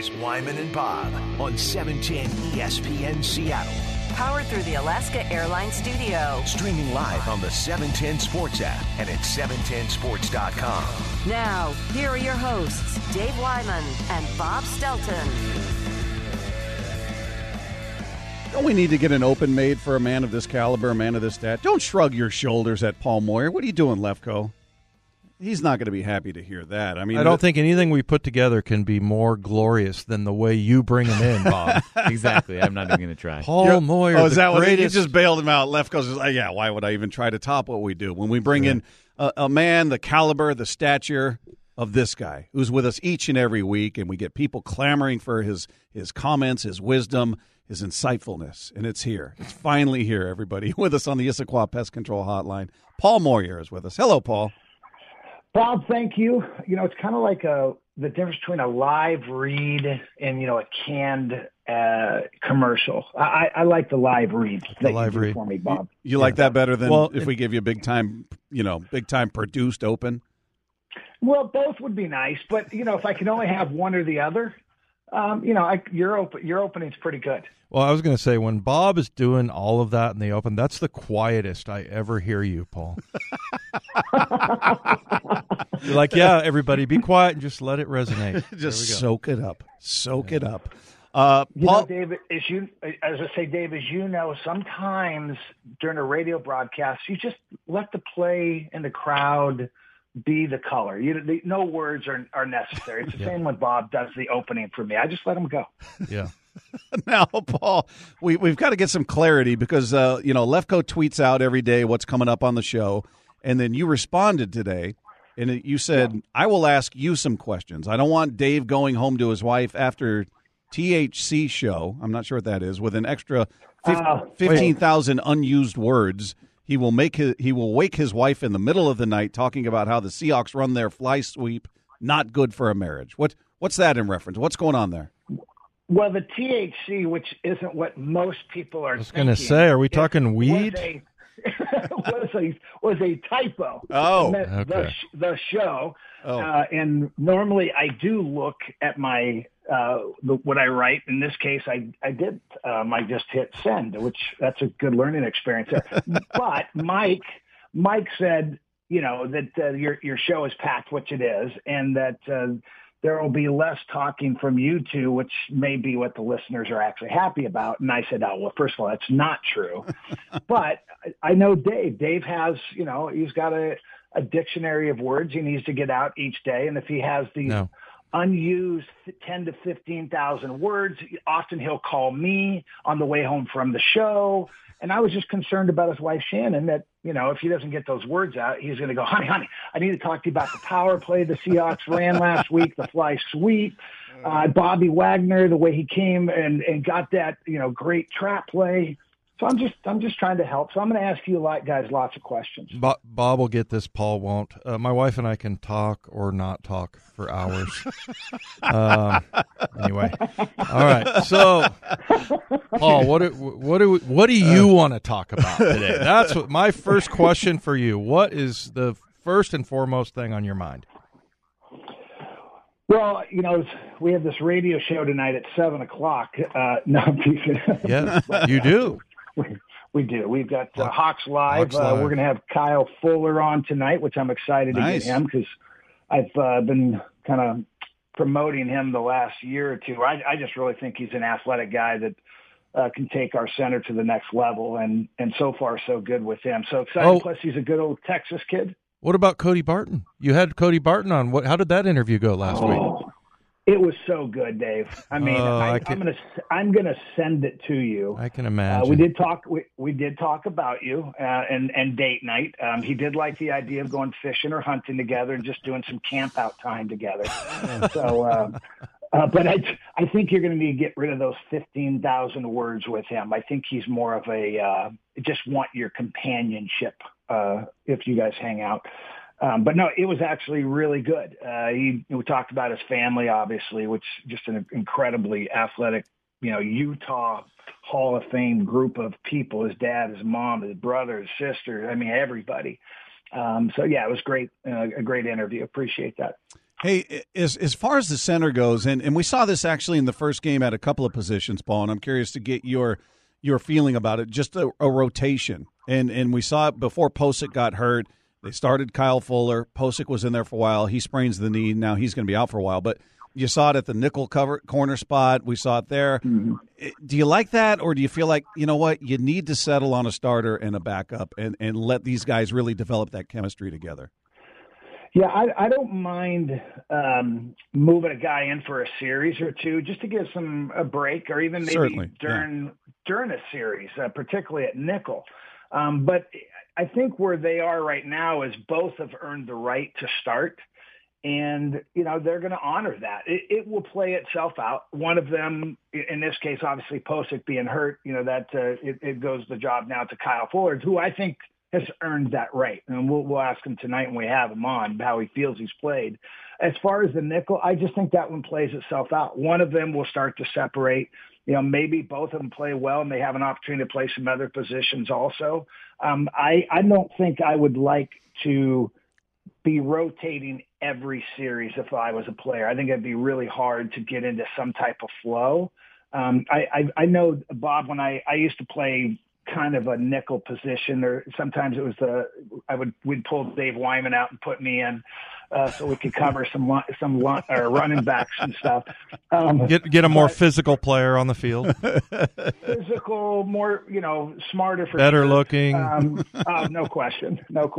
is Wyman and Bob on 710 ESPN Seattle. Powered through the Alaska Airlines studio. Streaming live on the 710 Sports app and at 710sports.com. Now, here are your hosts, Dave Wyman and Bob Stelton. Don't we need to get an open made for a man of this caliber, a man of this stat? Don't shrug your shoulders at Paul Moyer. What are you doing, Lefko? He's not going to be happy to hear that. I mean, I don't think anything we put together can be more glorious than the way you bring him in, Bob. Exactly. I'm not even going to try. Paul Moyer. Oh, is that what greatest... you just bailed him out? Lefko's just like, yeah, why would I even try to top what we do? When we bring in a man, the caliber, the stature of this guy, who's with us each and every week, and we get people clamoring for his comments, his wisdom, his insightfulness, and it's here. It's finally here, everybody. With us on the Issaquah Pest Control Hotline, Paul Moyer is with us. Hello, Paul. Bob, thank you. You know, it's kind of like the difference between a live read and, a canned commercial. I like the live read that you do for me, Bob. You like that better than if we give you a big time produced open? Well, both would be nice, but, if I can only have one or the other, your opening's pretty good. Well, I was going to say, when Bob is doing all of that in the open, that's the quietest I ever hear you, Paul. You're like, yeah, everybody, be quiet and just let it resonate. Just soak it up. Soak it up. Paul, David, as you know, sometimes during a radio broadcast, you just let the play and the crowd be the color. No words are necessary. It's the same when Bob does the opening for me. I just let him go. Yeah. Now, Paul, we've got to get some clarity because, Lefko tweets out every day what's coming up on the show, and then you responded today, and you said, I will ask you some questions. I don't want Dave going home to his wife after THC show, I'm not sure what that is, with an extra 15,000 unused words. He will wake his wife in the middle of the night talking about how the Seahawks run their fly sweep, not good for a marriage. What's that in reference? What's going on there? Well, the THC, which isn't what most people are thinking. I was going to say, are we talking weed? Was a typo. Oh, okay. The show. Oh. And normally I do look at my what I write. In this case, I did. I just hit send, which that's a good learning experience there. But Mike said, that your show is packed, which it is, and that there will be less talking from you two, which may be what the listeners are actually happy about. And I said, oh, well, first of all, that's not true. But I know Dave. Dave has, he's got a dictionary of words he needs to get out each day. And if he has these unused 10 to 15,000 words, often he'll call me on the way home from the show. And I was just concerned about his wife, Shannon, that, if he doesn't get those words out, he's going to go, honey, I need to talk to you about the power play the Seahawks ran last week, the fly sweep, Bobby Wagner, the way he came and got that, great trap play. So I'm just trying to help. So I'm going to ask you guys lots of questions. Bob will get this. Paul won't. My wife and I can talk or not talk for hours. Anyway, all right. So, Paul, what do you want to talk about today? That's what my first question for you. What is the first and foremost thing on your mind? Well, we have this radio show tonight at 7:00. No, I'm teasing. Yes, you do. We do. We've got Hawks Live. We're going to have Kyle Fuller on tonight, which I'm excited to get him because I've been kind of promoting him the last year or two. I just really think he's an athletic guy that can take our center to the next level, and so far so good with him. So excited. Plus, he's a good old Texas kid. What about Cody Barton? You had Cody Barton on. How did that interview go last week? It was so good, Dave. I mean, I'm gonna send it to you. I can imagine. We did talk about you and date night. He did like the idea of going fishing or hunting together and just doing some camp out time together. So, but I think you're going to need to get rid of those 15,000 words with him. I think he's more of a just want your companionship if you guys hang out. But no, it was actually really good. We talked about his family, obviously, which just an incredibly athletic, Utah Hall of Fame group of people, his dad, his mom, his brother, his sister. I mean, everybody. So yeah, it was great. A great interview. Appreciate that. Hey, as far as the center goes, and we saw this actually in the first game at a couple of positions, Paul, and I'm curious to get your feeling about it, just a rotation. And we saw it before Posick got hurt. They started Kyle Fuller. Posick was in there for a while. He sprains the knee. Now he's going to be out for a while. But you saw it at the nickel corner spot. We saw it there. Mm-hmm. Do you like that, or do you feel like, you know what, you need to settle on a starter and a backup and let these guys really develop that chemistry together? Yeah, I don't mind moving a guy in for a series or two just to give a break, or even maybe during a series, particularly at nickel. But I think where they are right now is both have earned the right to start, and they're going to honor that. It will play itself out. One of them, in this case, obviously Posick being hurt, that it goes the job now to Kyle Fuller, who I think has earned that right. And we'll ask him tonight when we have him on how he feels he's played. As far as the nickel, I just think that one plays itself out. One of them will start to separate. Maybe both of them play well and they have an opportunity to play some other positions also. I don't think I would like to be rotating every series if I was a player. I think it'd be really hard to get into some type of flow. I know, Bob, when I used to play kind of a nickel position, or sometimes it was we'd pull Dave Wyman out and put me in so we could cover some running backs and stuff. Get a more physical player on the field. Physical, more smarter, for better sure. looking. No question.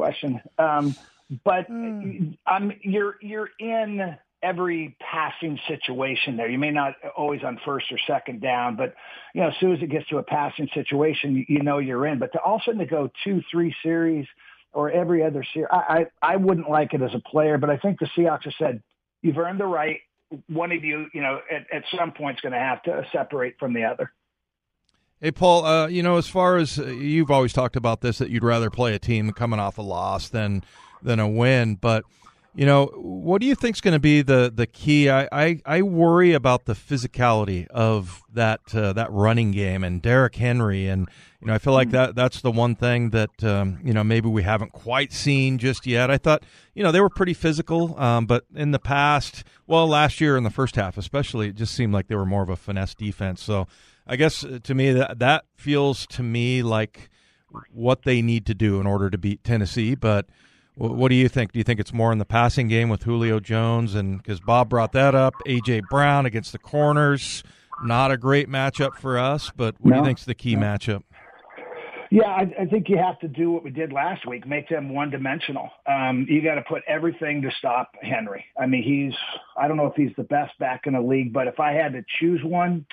But you're in every passing situation there. You may not always on first or second down, but as soon as it gets to a passing situation, you're in. But to also to go 2-3 series or every other series, I wouldn't like it as a player. But I think the Seahawks have said, you've earned the right. One of you, at some point is going to have to separate from the other. Hey, Paul, as far as you've always talked about this, that you'd rather play a team coming off a loss than a win, but what do you think is going to be the key? I worry about the physicality of that running game and Derrick Henry, and I feel like that's the one thing that maybe we haven't quite seen just yet. I thought they were pretty physical, but in the past, last year in the first half especially, it just seemed like they were more of a finesse defense. So I guess to me that feels to me like what they need to do in order to beat Tennessee, but. What do you think? Do you think it's more in the passing game with Julio Jones? And because Bob brought that up, A.J. Brown against the corners, not a great matchup for us, but what do you think is the key matchup? Yeah, I think you have to do what we did last week, make them one-dimensional. You got to put everything to stop Henry. I mean, I don't know if he's the best back in the league, but if I had to choose one,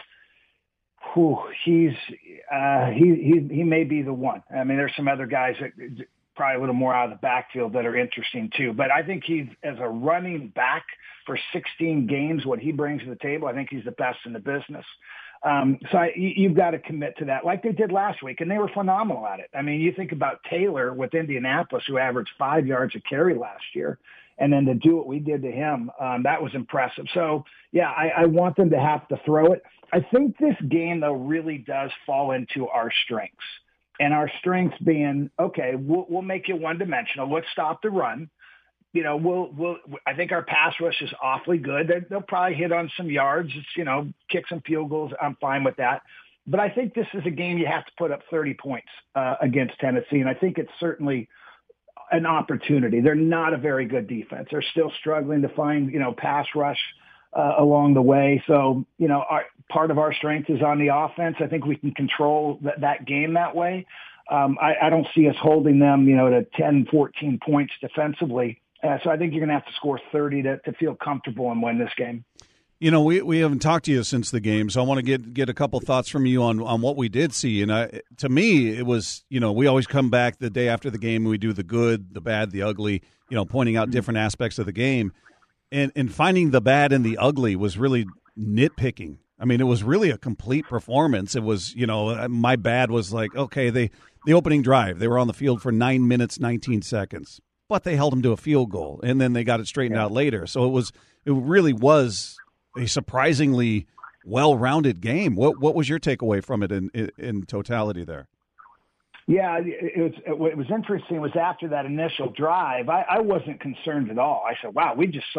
he may be the one. I mean, there's some other guys that probably a little more out of the backfield that are interesting too. But I think he's, as a running back for 16 games, what he brings to the table, I think he's the best in the business. So you've got to commit to that like they did last week, and they were phenomenal at it. I mean, you think about Taylor with Indianapolis, who averaged 5 yards a carry last year, and then to do what we did to him, that was impressive. So, yeah, I want them to have to throw it. I think this game, though, really does fall into our strengths. And our strengths being, okay, we'll make you one-dimensional. Let's stop the run. I think our pass rush is awfully good. They'll probably hit on some yards, kick some field goals. I'm fine with that. But I think this is a game you have to put up 30 points against Tennessee, and I think it's certainly an opportunity. They're not a very good defense. They're still struggling to find, pass rush along the way. So, part of our strength is on the offense. I think we can control that game that way. I don't see us holding them, to 10, 14 points defensively. So I think you're going to have to score 30 to feel comfortable and win this game. We haven't talked to you since the game, so I want to get a couple thoughts from you on what we did see. And to me, it was, we always come back the day after the game and we do the good, the bad, the ugly, pointing out different aspects of the game. And finding the bad and the ugly was really nitpicking. I mean, it was really a complete performance. It was, my bad was like, okay, the opening drive, they were on the field for 9 minutes, 19 seconds, but they held them to a field goal, and then they got it straightened out later. So it really was a surprisingly well-rounded game. What was your takeaway from it in totality there? Yeah, what was interesting was after that initial drive, I wasn't concerned at all. I said, wow, we just saw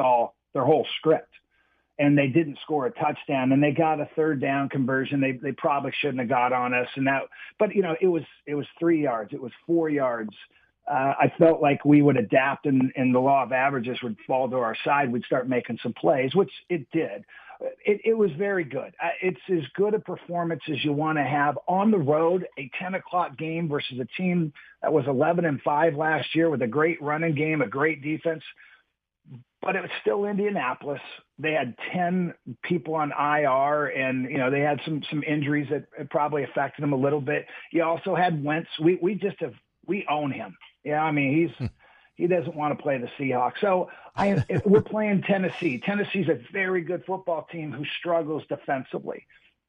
their whole script. And they didn't score a touchdown, and they got a third down conversion. They probably shouldn't have got on us, but it was 3 yards, it was 4 yards. I felt like we would adapt, and the law of averages would fall to our side. We'd start making some plays, which it did. It was very good. It's as good a performance as you want to have on the road. A 10 o'clock game versus a team that was 11-5 last year with a great running game, a great defense. But it was still Indianapolis. They had 10 people on IR, and they had some injuries that probably affected them a little bit. You also had Wentz. We own him. Yeah, I mean he doesn't want to play the Seahawks. So we're playing Tennessee. Tennessee's a very good football team who struggles defensively.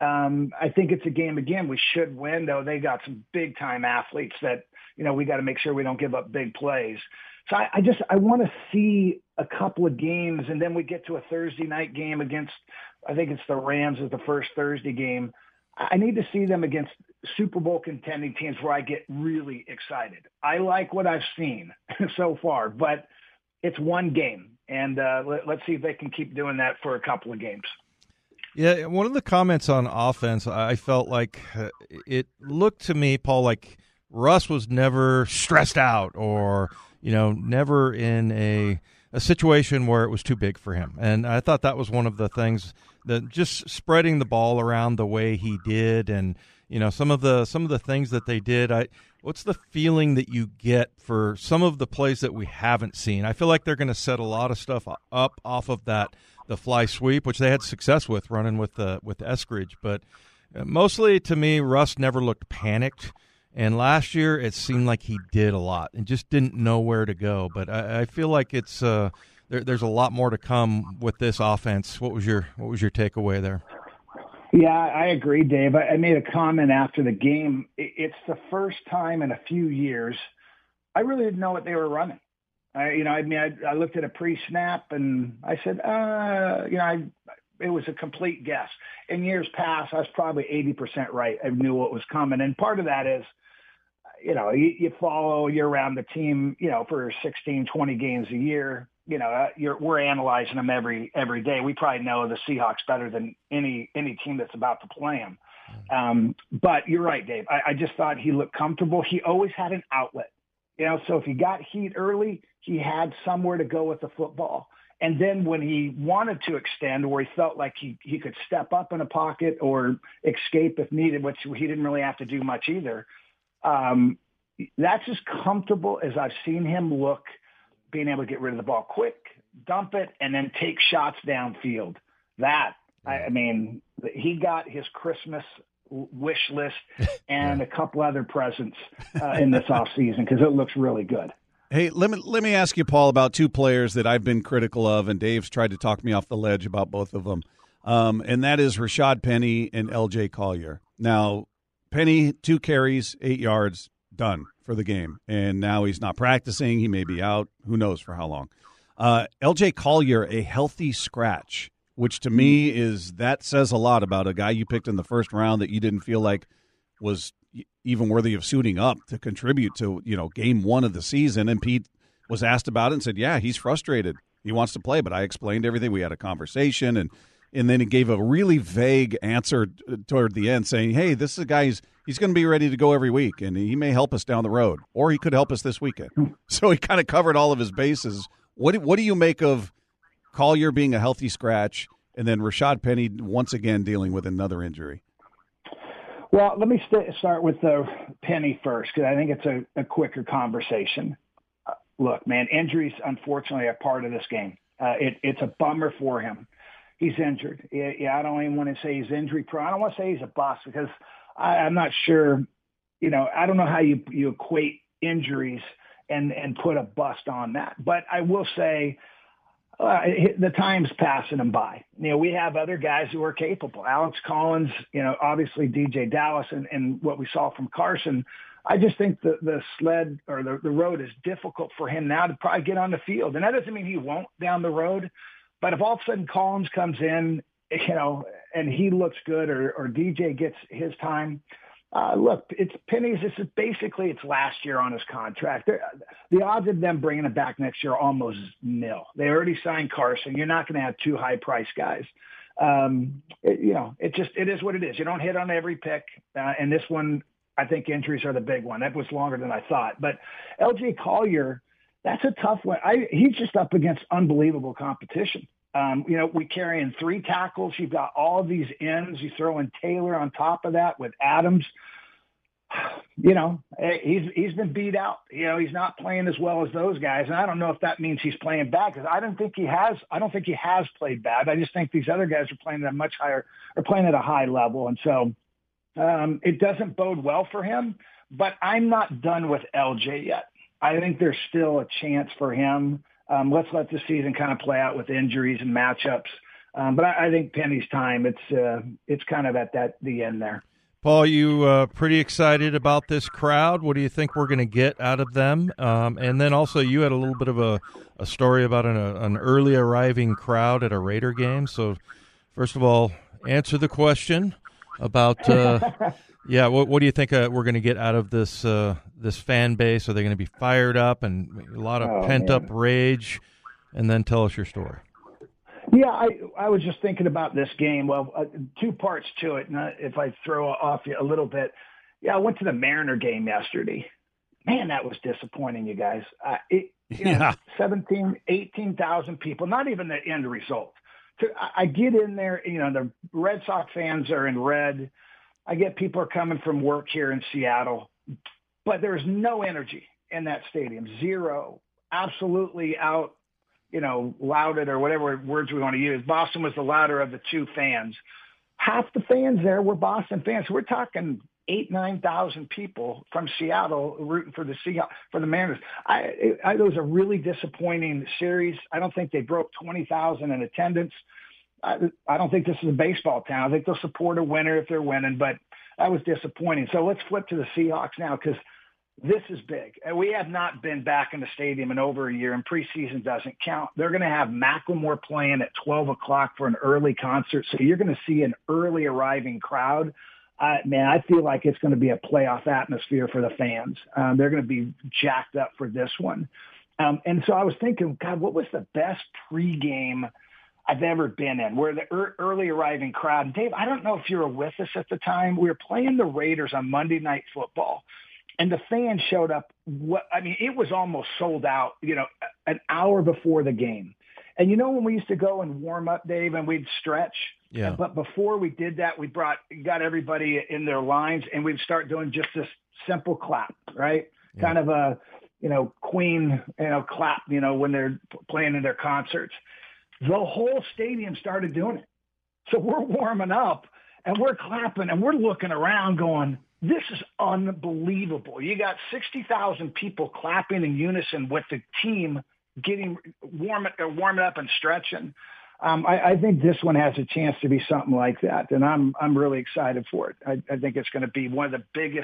I think it's a game again we should win, though. They got some big time athletes that we got to make sure we don't give up big plays. So I want to see a couple of games, and then we get to a Thursday night game against, I think it's the Rams is the first Thursday game. I need to see them against Super Bowl contending teams where I get really excited. I like what I've seen so far, but it's one game, and let's see if they can keep doing that for a couple of games. Yeah, one of the comments on offense, I felt like it looked to me, Paul, like Russ was never stressed out or never in a situation where it was too big for him. And I thought that was one of the things that just spreading the ball around the way he did, and some of the things that they did. What's the feeling that you get for some of the plays that we haven't seen? I feel like they're going to set a lot of stuff up off of the fly sweep, which they had success with running with Eskridge. But mostly to me, Russ never looked panicked. And last year, it seemed like he did a lot and just didn't know where to go. But I feel like it's there's a lot more to come with this offense. What was your takeaway there? Yeah, I agree, Dave. I made a comment after the game. It's the first time in a few years I really didn't know what they were running. I looked at a pre-snap and I said, it was a complete guess. In years past, I was probably 80% right. I knew what was coming. And part of that is, you follow, you're around the team, for 16, 20 games a year. We're analyzing them every day. We probably know the Seahawks better than any team that's about to play them. But you're right, Dave. I just thought he looked comfortable. He always had an outlet. So if he got heat early, he had somewhere to go with the football. And then when he wanted to extend, or he felt like he could step up in a pocket or escape if needed, which he didn't really have to do much either, that's as comfortable as I've seen him look, being able to get rid of the ball quick, dump it, and then take shots downfield. He got his Christmas wish list and a couple other presents in this offseason because it looks really good. Hey, let me ask you, Paul, about two players that I've been critical of, and Dave's tried to talk me off the ledge about both of them, and that is Rashad Penny and L.J. Collier. Now, Penny, 2 carries, 8 yards, done for the game, and now he's not practicing. He may be out. Who knows for how long. L.J. Collier, a healthy scratch, which to me that says a lot about a guy you picked in the first round that you didn't feel like was even worthy of suiting up to contribute to, game one of the season. And Pete was asked about it and said, yeah, he's frustrated. He wants to play, but I explained everything. We had a conversation, and then he gave a really vague answer toward the end saying, hey, this is a guy, he's going to be ready to go every week, and he may help us down the road, or he could help us this weekend. So he kind of covered all of his bases. What do you make of Collier being a healthy scratch, and then Rashad Penny once again dealing with another injury? Well, let me start with the Penny first, because I think it's a quicker conversation. Look, man, injuries, unfortunately, are part of this game. It's a bummer for him. He's injured. Yeah, I don't even want to say he's injury prone. I don't want to say he's a bust because I'm not sure. I don't know how you equate injuries and put a bust on that. But I will say the time's passing him by. We have other guys who are capable. Alex Collins, obviously DJ Dallas, and what we saw from Carson. I just think the sled or the road is difficult for him now to probably get on the field. And that doesn't mean he won't down the road. But if all of a sudden Collins comes in, and he looks good or DJ gets his time, Look, it's Penny's. This is basically its last year on his contract. The odds of them bringing him back next year are almost nil. They already signed Carson. You're not going to have two high-priced guys. It is what it is. You don't hit on every pick, and this one, I think injuries are the big one. That was longer than I thought. But LJ Collier, that's a tough one. He's just up against unbelievable competition. We carry in 3 tackles. You've got all these ends. You throw in Taylor on top of that with Adams. He's been beat out. He's not playing as well as those guys. And I don't know if that means he's playing bad, because I don't think he has played bad. I just think these other guys are playing at a high level. And so it doesn't bode well for him, but I'm not done with LJ yet. I think there's still a chance for him. Let's let the season kind of play out with injuries and matchups. But I think Penny's time, it's kind of at the end there. Paul, you pretty excited about this crowd? What do you think we're going to get out of them? And then also you had a little bit of a story about an early arriving crowd at a Raider game. So first of all, answer the question about what do you think we're going to get out of this fan base? Are they going to be fired up and a lot of pent-up rage? And then tell us your story. Yeah, I was just thinking about this game. Well, 2 parts to it, and if I throw off you a little bit. Yeah, I went to the Mariner game yesterday. Man, that was disappointing, you guys. 18,000 people, not even the end result. I get in there, the Red Sox fans are in red. I get people are coming from work here in Seattle, but there's no energy in that stadium. Zero. Absolutely out, lauded, or whatever words we want to use. Boston was the louder of the 2 fans. Half the fans there were Boston fans. We're talking 8,000-9,000 people from Seattle rooting for the Mariners. It was a really disappointing series. I don't think they broke 20,000 in attendance. I don't think this is a baseball town. I think they'll support a winner if they're winning, but that was disappointing. So let's flip to the Seahawks now, because this is big. And we have not been back in the stadium in over a year, and preseason doesn't count. They're going to have Macklemore playing at 12 o'clock for an early concert, so you're going to see an early arriving crowd. I feel like it's going to be a playoff atmosphere for the fans. They're going to be jacked up for this one. And so I was thinking, God, what was the best pregame I've ever been in, where the early arriving crowd? Dave, I don't know if you were with us at the time. We were playing the Raiders on Monday Night Football, and the fans showed up. It was almost sold out, an hour before the game. And when we used to go and warm up, Dave, and we'd stretch. Yeah. But before we did that, we got everybody in their lines, and we'd start doing just this simple clap, right? Yeah. Kind of a, Queen, clap, when they're playing in their concerts. The whole stadium started doing it. So we're warming up, and we're clapping, and we're looking around going, this is unbelievable. You got 60,000 people clapping in unison with the team getting warming up and stretching. I think this one has a chance to be something like that, and I'm really excited for it. I think it's going to be one of the biggest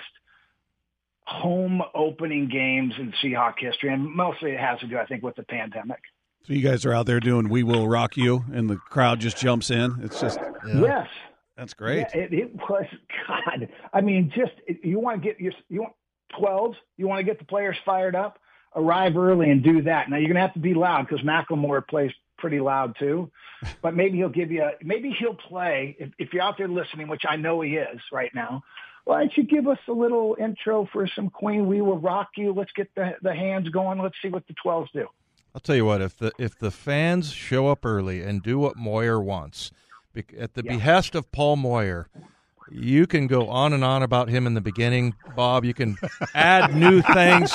home opening games in Seahawk history, and mostly it has to do, I think, with the pandemic. So you guys are out there doing "We Will Rock You," and the crowd just jumps in. It's just yes, that's great. Yeah, it was God. You want to get you want 12s. You want to get the players fired up. Arrive early and do that. Now you're going to have to be loud, because Macklemore plays pretty loud too. But maybe he'll play if you're out there listening, which I know he is right now. Why don't you give us a little intro for some Queen? We Will Rock You. Let's get the hands going. Let's see what the 12s do. I'll tell you what, if the fans show up early and do what Moyer wants, at the behest of Paul Moyer, you can go on and on about him in the beginning, Bob. You can add new things.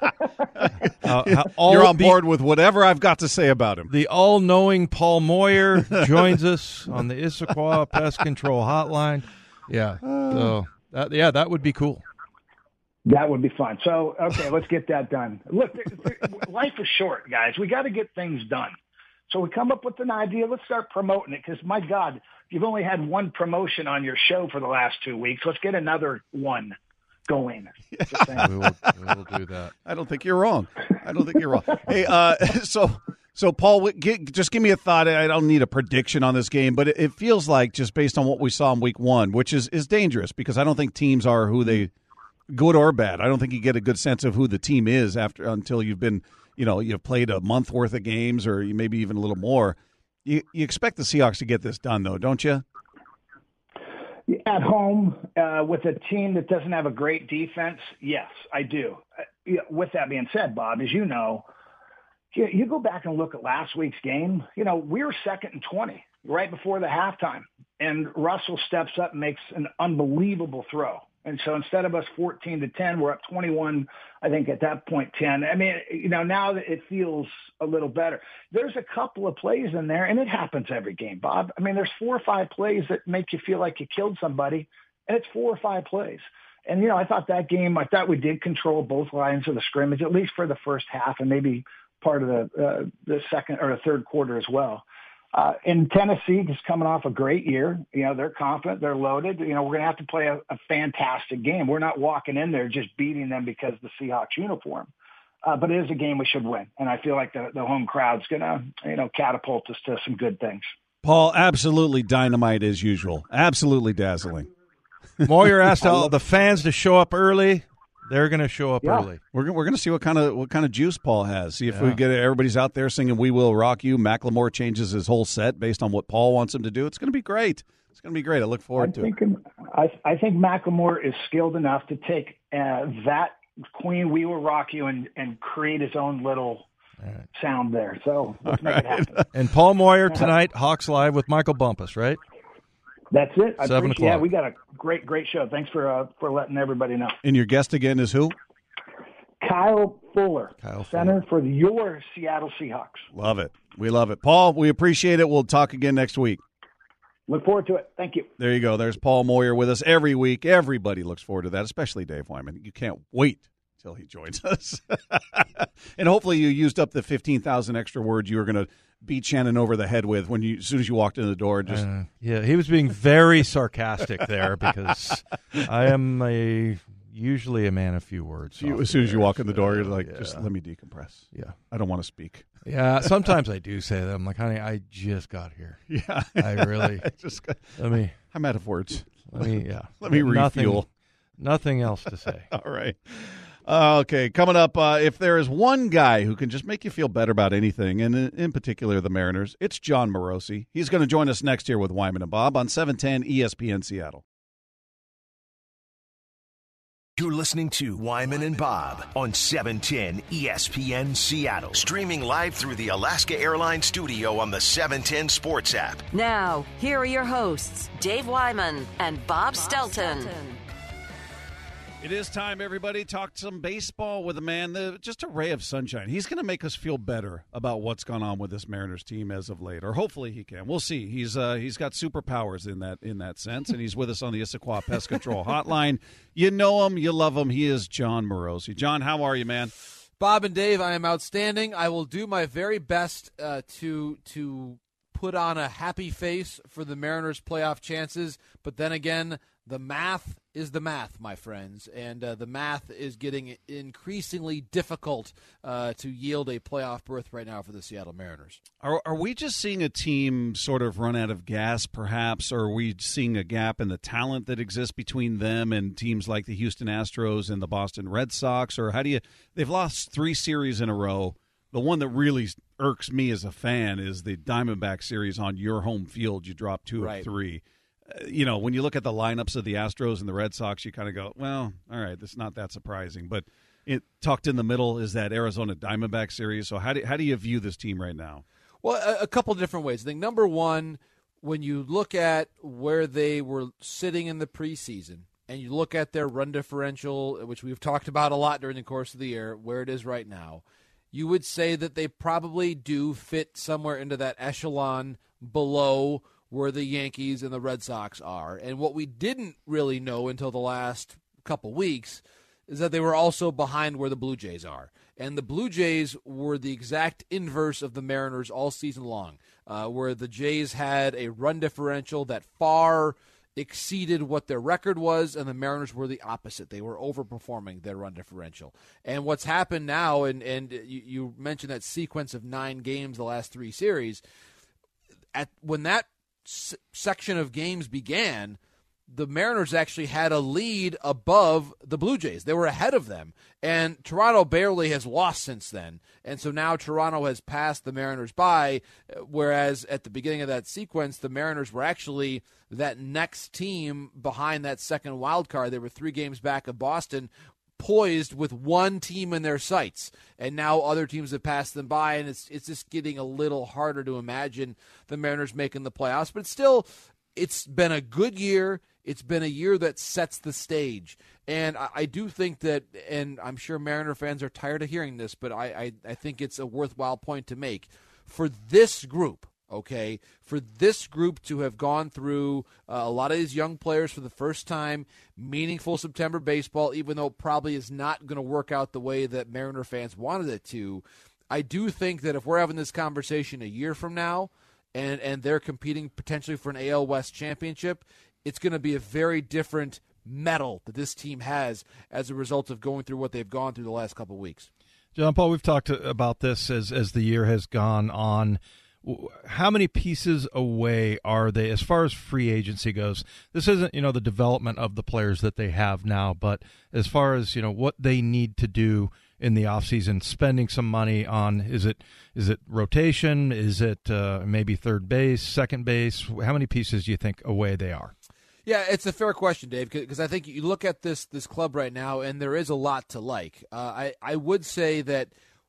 You're on board with whatever I've got to say about him. The all-knowing Paul Moyer joins us on the Issaquah Pest Control Hotline. Yeah, so that would be cool. That would be fun. So, okay, let's get that done. Look, life is short, guys. We got to get things done. So we come up with an idea. Let's start promoting it, because, my God, you've only had one promotion on your show for the last 2 weeks. Let's get another one going. We will do that. I don't think you're wrong. Hey, so So, Paul, just give me a thought. I don't need a prediction on this game, but it feels like, just based on what we saw in week one, which is dangerous because I don't think teams are who they good or bad. I don't think you get a good sense of who the team is until you've been, you've played a month worth of games or maybe even a little more. You expect the Seahawks to get this done, though, don't you? At home, with a team that doesn't have a great defense, yes, I do. With that being said, Bob, as you know, you go back and look at last week's game, we were 2nd and 20 right before the halftime, and Russell steps up and makes an unbelievable throw. And so instead of us 14-10, we're up 21, I think at that point, 10. I mean, now that it feels a little better. There's a couple of plays in there, and it happens every game, Bob. I mean, there's 4 or 5 plays that make you feel like you killed somebody, and it's 4 or 5 plays. And, I thought we did control both lines of the scrimmage, at least for the first half and maybe part of the second or the third quarter as well. And Tennessee is coming off a great year. They're confident, they're loaded. We're going to have to play a fantastic game. We're not walking in there just beating them because of the Seahawks uniform. But it is a game we should win. And I feel like the home crowd's going to, catapult us to some good things. Paul, absolutely dynamite as usual. Absolutely dazzling. Moyer asked all the fans to show up early. They're going to show up early. We're going to see what kind of juice Paul has. See if we get everybody's out there singing "We Will Rock You." Macklemore changes his whole set based on what Paul wants him to do. It's going to be great. It's going to be great. I look forward to it. I think Macklemore is skilled enough to take that Queen "We Will Rock You" and create his own little sound there. So let's make it happen. And Paul Moyer tonight, Hawks Live with Michael Bumpus, right? That's it. 7 o'clock. Yeah, we got a great show. Thanks for letting everybody know. And your guest again is who? Kyle Fuller, center for your Seattle Seahawks. Love it. We love it. Paul, we appreciate it. We'll talk again next week. Look forward to it. Thank you. There you go. There's Paul Moyer with us every week. Everybody looks forward to that, especially Dave Wyman. You can't wait till he joins us. And hopefully you used up the 15,000 extra words you were going to beat Shannon over the head with as soon as you walked in the door. He was being very sarcastic there because I am usually a man of few words. As soon as you walk in the door, you're like, just let me decompress. Yeah. I don't want to speak. Yeah, sometimes I do say that. I'm like, honey, I just got here. Yeah. I really I'm out of words. Let me refuel. Nothing else to say. All right. Okay, coming up, if there is one guy who can just make you feel better about anything, and in particular the Mariners, it's Jon Morosi. He's going to join us next year with Wyman and Bob on 710 ESPN Seattle. You're listening to Wyman and Bob on 710 ESPN Seattle. Streaming live through the Alaska Airlines studio on the 710 Sports app. Now, here are your hosts, Dave Wyman and Bob Stelton. It is time, everybody. Talk some baseball with a man, just a ray of sunshine. He's going to make us feel better about what's gone on with this Mariners team as of late, or hopefully he can. We'll see. He's got superpowers in that sense, and he's with us on the Issaquah Pest Control Hotline. You know him, you love him. He is Jon Morosi. John, how are you, man? Bob and Dave, I am outstanding. I will do my very best to put on a happy face for the Mariners' playoff chances, but then again, the math is the math, my friends, and the math is getting increasingly difficult to yield a playoff berth right now for the Seattle Mariners. Are we just seeing a team sort of run out of gas, perhaps, or are we seeing a gap in the talent that exists between them and teams like the Houston Astros and the Boston Red Sox? Or they've lost 3 series in a row. The one that really irks me as a fan is the Diamondback series on your home field. You dropped 2 of 3. When you look at the lineups of the Astros and the Red Sox, you kind of go, well, all right, that's not that surprising. But tucked in the middle is that Arizona Diamondback series. So how do you view this team right now? Well, a couple of different ways. I think, number one, when you look at where they were sitting in the preseason and you look at their run differential, which we've talked about a lot during the course of the year, where it is right now, you would say that they probably do fit somewhere into that echelon below where the Yankees and the Red Sox are. And what we didn't really know until the last couple weeks is that they were also behind where the Blue Jays are. And the Blue Jays were the exact inverse of the Mariners all season long, where the Jays had a run differential that far exceeded what their record was, and the Mariners were the opposite. They were overperforming their run differential. And what's happened now, and you mentioned that sequence of 9 games, the last 3 series, when that section of games began, the Mariners actually had a lead above the Blue Jays. They were ahead of them. And Toronto barely has lost since then. And so now Toronto has passed the Mariners by, whereas at the beginning of that sequence, the Mariners were actually that next team behind that second wild card. They were 3 games back of Boston, poised with one team in their sights. And now other teams have passed them by, and it's just getting a little harder to imagine the Mariners making the playoffs. But it's been a good year. It's been a year that sets the stage. And I do think that, and I'm sure Mariner fans are tired of hearing this, but I think it's a worthwhile point to make. For this group, for this group to have gone through a lot of these young players for the first time, meaningful September baseball, even though it probably is not going to work out the way that Mariner fans wanted it to, I do think that if we're having this conversation a year from now, and they're competing potentially for an AL West championship, it's going to be a very different mettle that this team has as a result of going through what they've gone through the last couple of weeks. John Paul, we've talked about this as the year has gone on. How many pieces away are they as far as free agency goes? This isn't, the development of the players that they have now, but as far as, what they need to do in the offseason, spending some money on, is it rotation? Is it maybe third base, second base? How many pieces do you think away they are? Yeah, it's a fair question, Dave, because I think you look at this club right now, and there is a lot to like. I would say that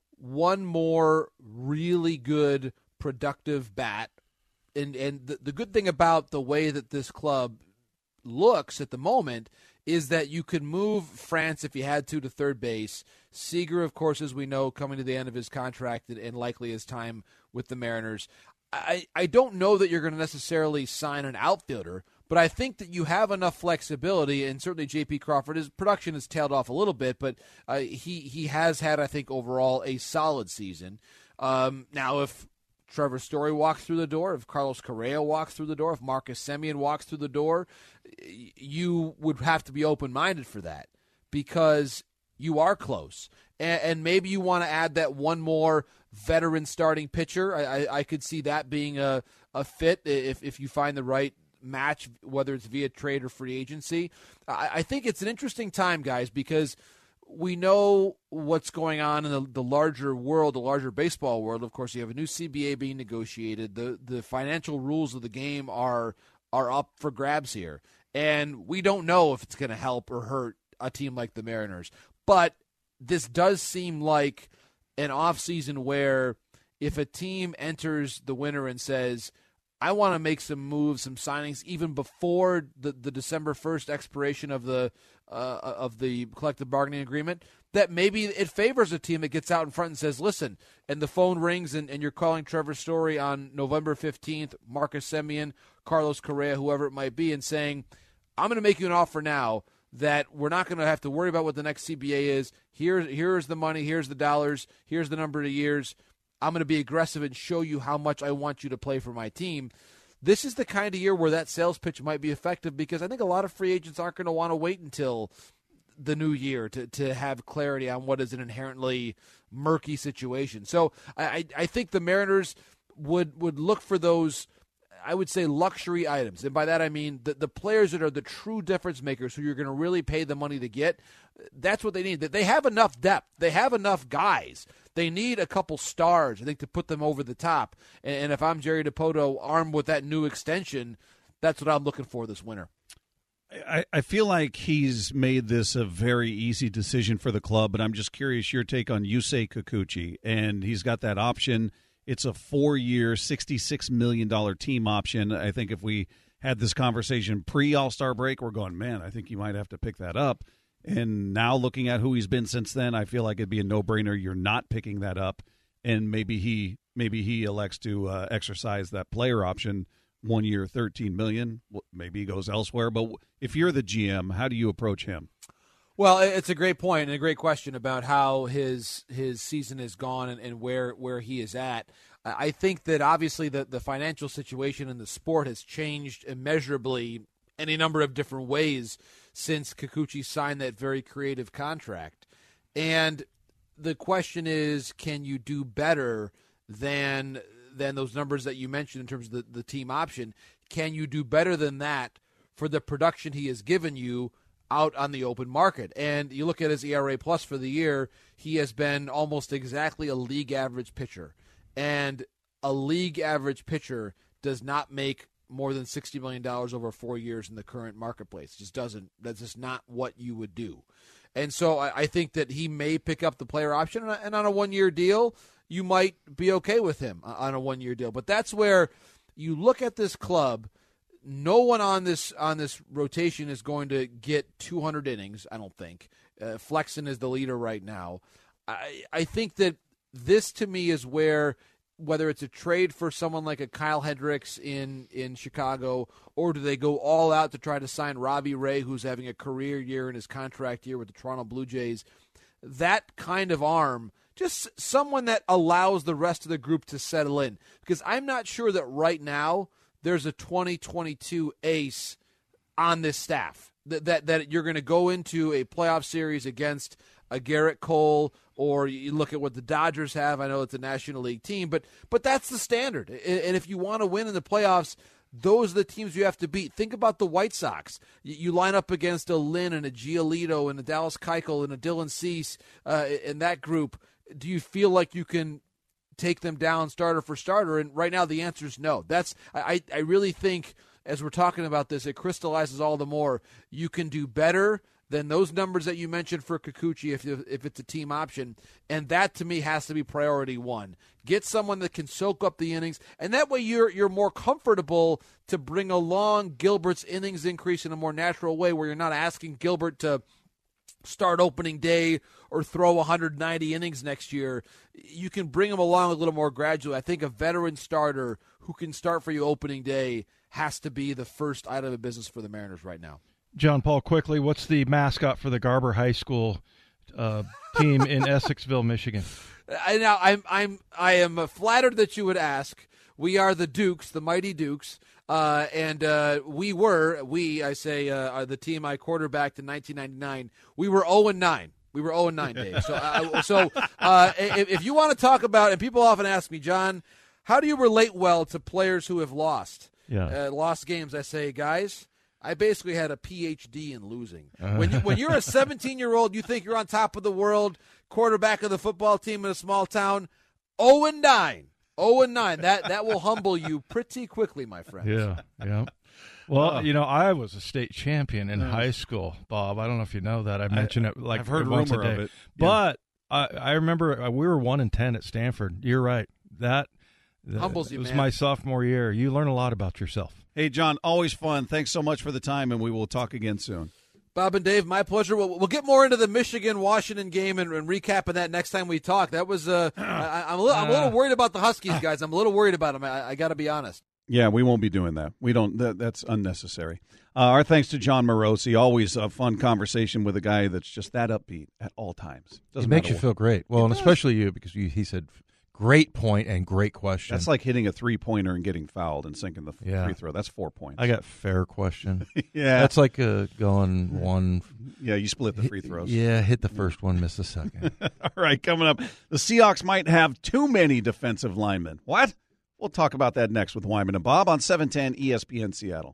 one more really good, productive bat, and the good thing about the way that this club looks at the moment is that you could move France if you had to third base. Seager, of course, as we know, coming to the end of his contract and likely his time with the Mariners. I don't know that you're going to necessarily sign an outfielder, but I think that you have enough flexibility, and certainly J.P. Crawford, his production has tailed off a little bit, but he has had, I think, overall a solid season. Now, if Trevor Story walks through the door, if Carlos Correa walks through the door, if Marcus Semien walks through the door, you would have to be open-minded for that because you are close. And maybe you want to add that one more veteran starting pitcher. I could see that being a fit if you find the right match, whether it's via trade or free agency. I think it's an interesting time, guys, because we know what's going on in the larger world, the larger baseball world. Of course, you have a new CBA being negotiated. The financial rules of the game are up for grabs here. And we don't know if it's going to help or hurt a team like the Mariners. But this does seem like an offseason where if a team enters the winter and says, I want to make some moves, some signings, even before the December 1st expiration of the collective bargaining agreement, that maybe it favors a team that gets out in front and says, listen, and the phone rings and you're calling Trevor Story on November 15th, Marcus Semien, Carlos Correa, whoever it might be, and saying, I'm going to make you an offer now that we're not going to have to worry about what the next CBA is. Here's the money, here's the dollars, here's the number of years. I'm going to be aggressive and show you how much I want you to play for my team. This is the kind of year where that sales pitch might be effective because I think a lot of free agents aren't going to want to wait until the new year to have clarity on what is an inherently murky situation. So I think the Mariners would look for those, I would say, luxury items. And by that I mean the players that are the true difference makers who you're going to really pay the money to get. That's what they need. They have enough depth. They have enough guys. They need a couple stars, I think, to put them over the top. And if I'm Jerry Dipoto, armed with that new extension, that's what I'm looking for this winter. I feel like he's made this a very easy decision for the club, but I'm just curious your take on Yusei Kikuchi. And he's got that option. It's a 4-year, $66 million team option. I think if we had this conversation pre-All-Star break, we're going, man, I think you might have to pick that up. And now looking at who he's been since then, I feel like it'd be a no-brainer. You're not picking that up, and maybe he elects to exercise that player option. 1 year, $13 million. Maybe he goes elsewhere. But if you're the GM, how do you approach him? Well, it's a great point and a great question about how his season has gone and where he is at. I think that obviously the financial situation in the sport has changed immeasurably any number of different ways since Kikuchi signed that very creative contract. And the question is, can you do better than those numbers that you mentioned in terms of the team option? Can you do better than that for the production he has given you out on the open market? And you look at his ERA plus for the year, he has been almost exactly a league average pitcher. And a league average pitcher does not make more than $60 million over 4 years in the current marketplace. It just doesn't. That's just not what you would do. And so I think that he may pick up the player option, and on a 1-year deal, you might be okay with him on a 1-year deal. But that's where you look at this club. No one on this rotation is going to get 200 innings, I don't think. Flexen is the leader right now. I think that this, to me, is where, whether it's a trade for someone like a Kyle Hendricks in Chicago, or do they go all out to try to sign Robbie Ray, who's having a career year in his contract year with the Toronto Blue Jays, that kind of arm, just someone that allows the rest of the group to settle in. Because I'm not sure that right now there's a 2022 ace on this staff that you're going to go into a playoff series against a Garrett Cole, or you look at what the Dodgers have. I know it's a National League team, but that's the standard. And if you want to win in the playoffs, those are the teams you have to beat. Think about the White Sox. You line up against a Lynn and a Giolito and a Dallas Keuchel and a Dylan Cease in that group. Do you feel like you can take them down starter for starter? And right now the answer is no. I really think, as we're talking about this, it crystallizes all the more. You can do better than those numbers that you mentioned for Kikuchi if it's a team option. And that, to me, has to be priority one. Get someone that can soak up the innings, and that way you're more comfortable to bring along Gilbert's innings increase in a more natural way, where you're not asking Gilbert to start opening day or throw 190 innings next year. You can bring him along a little more gradually. I think a veteran starter who can start for you opening day has to be the first item of business for the Mariners right now. John Paul, quickly, what's the mascot for the Garber High School team in Essexville, Michigan? I am flattered that you would ask. We are the Dukes, the Mighty Dukes, and we were the team I quarterbacked in 1999. We were 0-9. We were 0-9, Dave. So if you want to talk about, and people often ask me, John, how do you relate well to players who have lost games? I say, guys, I basically had a PhD in losing. When you're a 17-year-old, you think you're on top of the world, quarterback of the football team in a small town, 0-9. 0-9. That will humble you pretty quickly, my friends. Yeah. Well, I was a state champion in high school, Bob. I don't know if you know that. I mentioned it like I've heard once rumor a day. of it. But I remember we were 1-10 at Stanford. You're right. That humbles you, man. It was man. my sophomore year. You learn a lot about yourself. Hey, John, always fun. Thanks so much for the time, and we will talk again soon. Bob and Dave, my pleasure. We'll get more into the Michigan-Washington game and recapping that next time we talk. That was I'm a little worried about the Huskies, guys. I'm a little worried about them. I got to be honest. Yeah, we won't be doing that. We don't. That's unnecessary. Our thanks to John Morosi. Always a fun conversation with a guy that's just that upbeat at all times. It makes you feel great. Well, and especially you, because he said great point and great question. That's like hitting a three-pointer and getting fouled and sinking the free throw. That's 4 points. I got fair question. Yeah. That's like going one. Yeah, you split the free throws. Yeah, hit the first one, miss the second. All right, coming up, the Seahawks might have too many defensive linemen. What? We'll talk about that next with Wyman and Bob on 710 ESPN Seattle.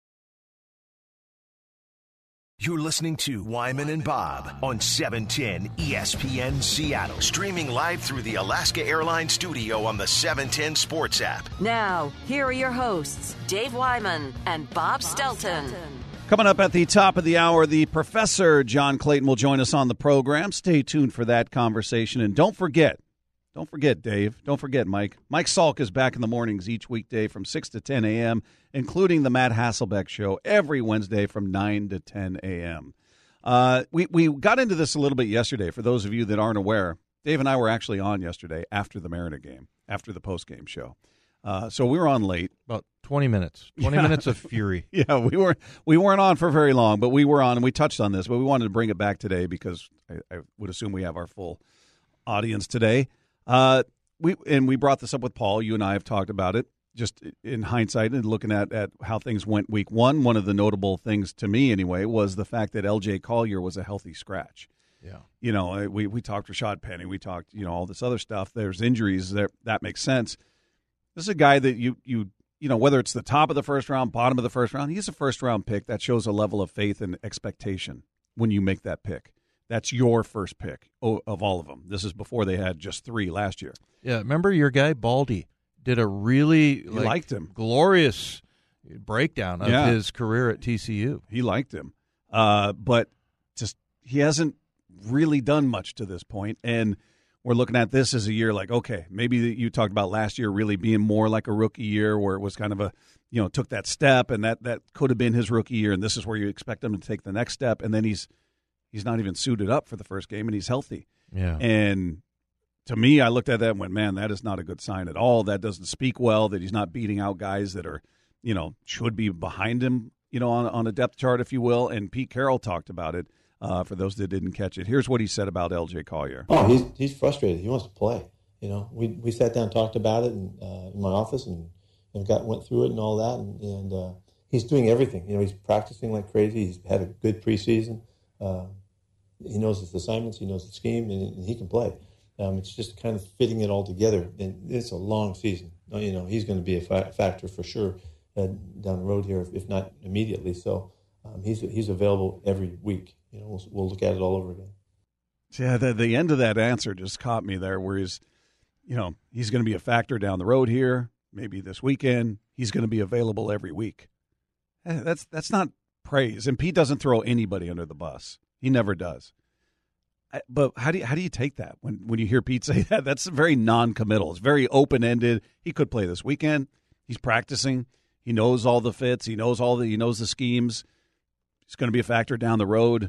You're listening to Wyman and Bob on 710 ESPN Seattle. Streaming live through the Alaska Airlines studio on the 710 Sports app. Now, here are your hosts, Dave Wyman and Bob Stelton. Coming up at the top of the hour, the Professor John Clayton will join us on the program. Stay tuned for that conversation. And don't forget, Dave. Don't forget, Mike. Mike Salk is back in the mornings each weekday from 6 to 10 a.m., including the Matt Hasselbeck Show every Wednesday from 9 to 10 a.m. We got into this a little bit yesterday. For those of you that aren't aware, Dave and I were actually on yesterday after the Mariner game, after the postgame show. So we were on late. About 20 minutes. 20 minutes of fury. Yeah, we weren't on for very long, but we were on, and we touched on this, but we wanted to bring it back today because I would assume we have our full audience today. We brought this up with Paul. You and I have talked about it. just in hindsight and looking at how things went week one, one of the notable things to me anyway was the fact that L.J. Collier was a healthy scratch. Yeah. You know, we talked Rashad Penny. We talked, all this other stuff. There's injuries. That makes sense. This is a guy that you whether it's the top of the first round, bottom of the first round, he's a first-round pick. That shows a level of faith and expectation when you make that pick. That's your first pick of all of them. This is before they had just 3 last year. Yeah, remember your guy, Baldy, did a really liked him. Glorious breakdown of his career at TCU. He liked him. But just he hasn't really done much to this point, and we're looking at this as a year like, okay, maybe you talked about last year really being more like a rookie year where it was kind of a, took that step, and that could have been his rookie year, and this is where you expect him to take the next step, and then he's not even suited up for the first game, and he's healthy. Yeah. And to me, I looked at that and went, man, that is not a good sign at all. That doesn't speak well, that he's not beating out guys that are, should be behind him, on a depth chart, if you will, and Pete Carroll talked about it. For those that didn't catch it, here's what he said about L.J. Collier. Oh, he's frustrated. He wants to play. We sat down and talked about it in my office and went through it and all that. And he's doing everything. He's practicing like crazy. He's had a good preseason. He knows his assignments. He knows the scheme, and he can play. It's just kind of fitting it all together. And it's a long season. He's going to be a factor for sure down the road here, if not immediately. So he's available every week. We'll look at it all over again. Yeah, the end of that answer just caught me there, where he's going to be a factor down the road here, maybe this weekend. He's going to be available every week. That's not praise. And Pete doesn't throw anybody under the bus. He never does. But how do you take that when you hear Pete say that? That's very non-committal. It's very open-ended. He could play this weekend. He's practicing. He knows all the fits. He knows the schemes. He's going to be a factor down the road.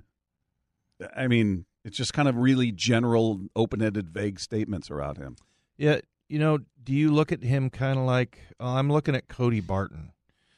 I mean, it's just kind of really general, open-ended, vague statements around him. Yeah, do you look at him kind of like, I'm looking at Cody Barton.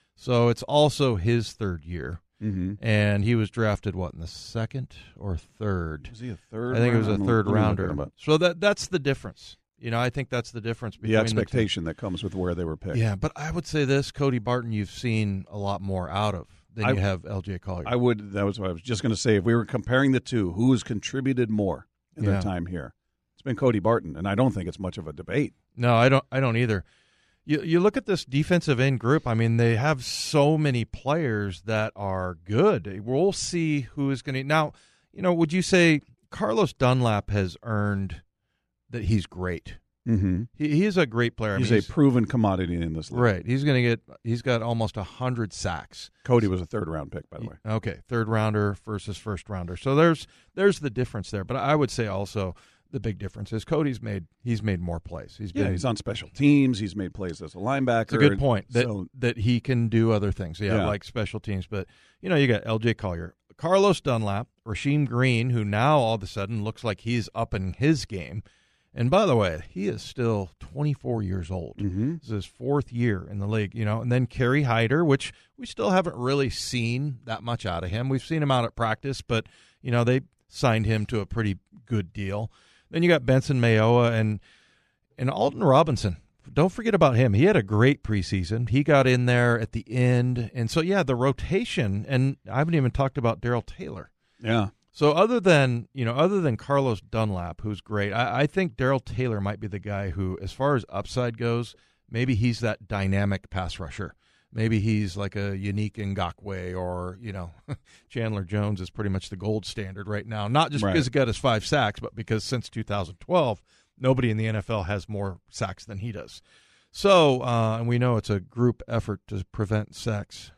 So it's also his third year. Mm-hmm. And he was drafted, in the second or third? Was he a third? I think it was a third rounder. So that's the difference. I think that's the difference between the expectation that comes with where they were picked. Yeah, but I would say this, Cody Barton, you've seen a lot more out of than you have L.J. Collier. That was what I was just going to say. If we were comparing the two, who has contributed more in their time here? It's been Cody Barton, and I don't think it's much of a debate. No, I don't either. You look at this defensive end group. I mean, they have so many players that are good. We'll see who is going to. Now, would you say Carlos Dunlap has earned that he's great? Mm-hmm. He is a great player. He's a proven commodity in this league. Right. He's got almost 100 sacks. Cody was a third-round pick, by the way. Okay, third-rounder versus first-rounder. So there's the difference there. But I would say also the big difference is Cody's made more plays. He's on special teams. He's made plays as a linebacker. It's a good point that he can do other things. Yeah, like special teams. But, you got L.J. Collier, Carlos Dunlap, Rasheem Green, who now all of a sudden looks like he's upping his game. And by the way, he is still 24 years old. Mm-hmm. This is his 4th year in the league, And then Kerry Hyder, which we still haven't really seen that much out of him. We've seen him out at practice, but, they signed him to a pretty good deal. Then you got Benson Mayowa and Alton Robinson. Don't forget about him. He had a great preseason. He got in there at the end. And so, the rotation, and I haven't even talked about Darrell Taylor. Yeah. So other than Carlos Dunlap, who's great, I think Darrell Taylor might be the guy who, as far as upside goes, maybe he's that dynamic pass rusher. Maybe he's like a Unique Ngakoue or, Chandler Jones is pretty much the gold standard right now. Not just because he got his 5 sacks, but because since 2012, nobody in the NFL has more sacks than he does. So, and we know it's a group effort to prevent sacks.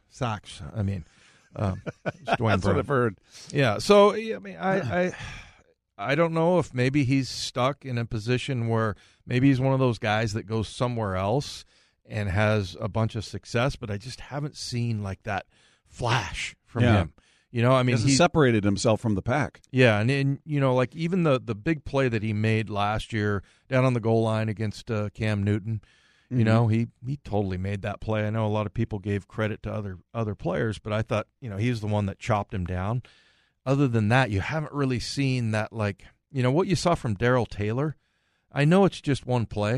I mean, that's what I've heard. Yeah. So, I mean, I don't know if maybe he's stuck in a position where maybe he's one of those guys that goes somewhere else and has a bunch of success, but I just haven't seen like that flash from him. I mean, he separated himself from the pack. Yeah, and like even the big play that he made last year down on the goal line against Cam Newton, he totally made that play. I know a lot of people gave credit to other players, but I thought, he's the one that chopped him down. Other than that, you haven't really seen that, like, what you saw from Darrell Taylor. I know it's just one play,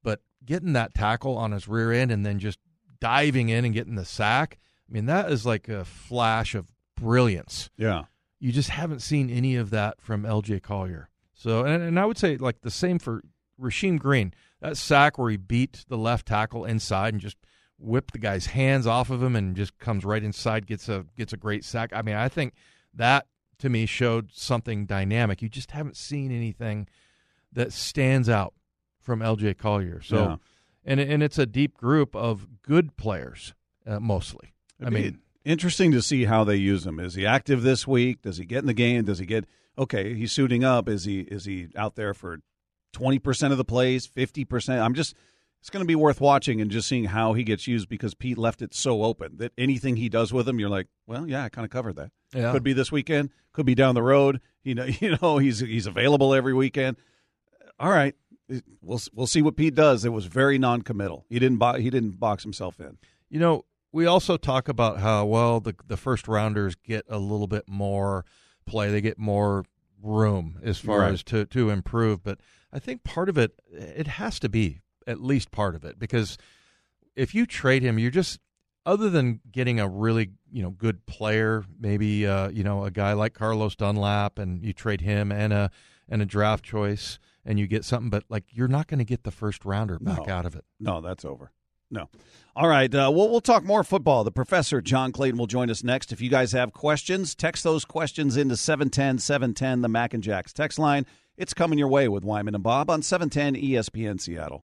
but getting that tackle on his rear end and then just diving in and getting the sack, I mean, that is like a flash of brilliance. Yeah. You just haven't seen any of that from L.J. Collier. So, and I would say like the same for Rasheem Green. That sack where he beat the left tackle inside and just whipped the guy's hands off of him and just comes right inside, gets a great sack. I mean, I think that to me showed something dynamic. You just haven't seen anything that stands out from L.J. Collier. So, and it's a deep group of good players mostly. I mean, interesting to see how they use him. Is he active this week? Does he get in the game? Does he get he's suiting up? Is he out there for 20% of the plays, 50%? It's going to be worth watching and just seeing how he gets used because Pete left it so open that anything he does with him, you're like, well, yeah, I kind of covered that. Yeah. Could be this weekend, could be down the road. He's available every weekend. All right, we'll see what Pete does. It was very non-committal. He didn't box himself in. We also talk about how the first rounders get a little bit more play. They get more room as far as to improve. But I think part of it has to be at least part of it, because if you trade him, you're just, other than getting a really good player, maybe a guy like Carlos Dunlap, and you trade him and a draft choice, and you get something, but like you're not going to get the first rounder back out of it. No, that's over. No. All right, we'll talk more football. The professor, John Clayton, will join us next. If you guys have questions, text those questions into 710-710, the Mac and Jacks text line. It's coming your way with Wyman and Bob on 710 ESPN Seattle.